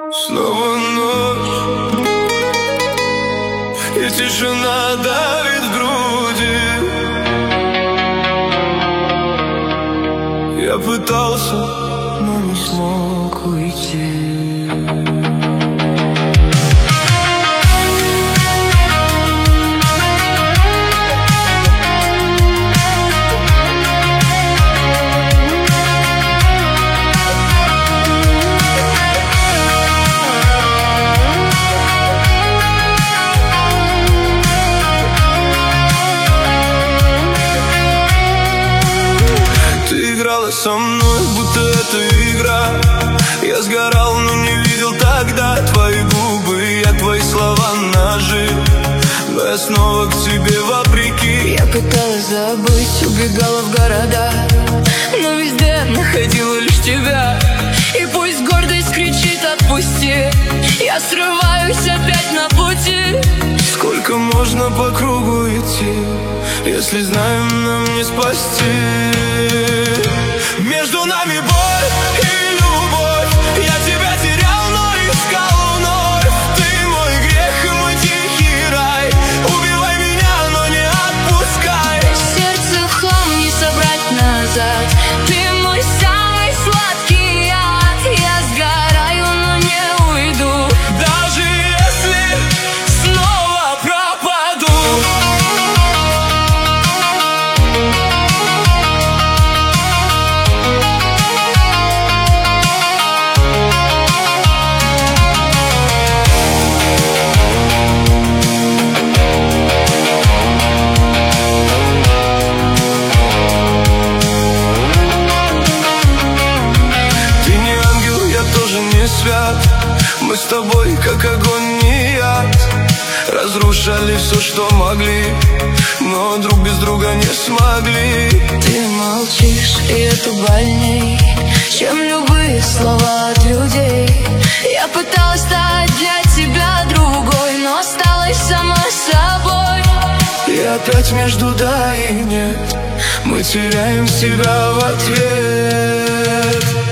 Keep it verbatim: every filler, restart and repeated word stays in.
Снова ночь, и тишина давит в груди. Я пытался, но не смог уйти. Играла со мной, будто это игра. Я сгорал, но не видел тогда твои губы, я твои слова ножи. Но я снова к тебе вопреки. Я пыталась забыть, убегала в города, но везде находила лишь тебя. И пусть гордость кричит отпусти, я срываюсь опять на пути. Сколько можно по кругу идти, если знаем, нам не спасти. Между нами боль и любовь. Я тебя терял, но искал вновь. Ты мой грех и мой тихий рай. Убивай меня, но не отпускай. Сердце в хлам не собрать назад. Ты мой самый сладкий яд. Я сгораю, но не уйду, даже если снова пропаду. Мы с тобой, как огонь, не яд. Разрушали все, что могли, но друг без друга не смогли. Ты молчишь, и это больней, чем любые слова от людей. Я пыталась стать для тебя другой, но осталась сама собой. И опять между да и нет мы теряем себя в ответ.